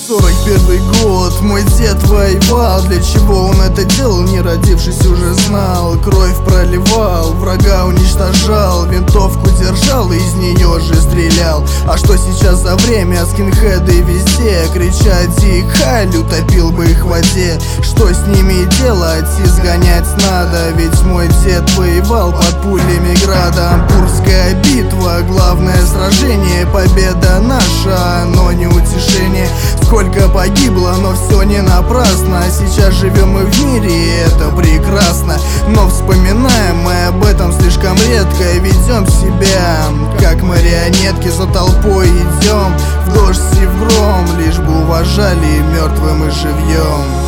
41 год, мой дед воевал. Для чего он это делал, не родившись уже знал. Кровь проливал, врага уничтожал, винтовку держал и из нее же стрелял. А что сейчас за время? Скинхеды везде кричат «Дик Халь», утопил бы их в воде. Что с ними делать? Изгонять надо, ведь мой дед воевал под пулями града. Амурская битва, главное сражение, победа наша, но не утешение. Сколько погибло, но все не напрасно. Сейчас живем мы в мире, и это прекрасно. Но вспоминаем мы об этом слишком редко. Ведем себя, как марионетки, за толпой идем в дождь и в гром, лишь бы уважали мертвым и живьем.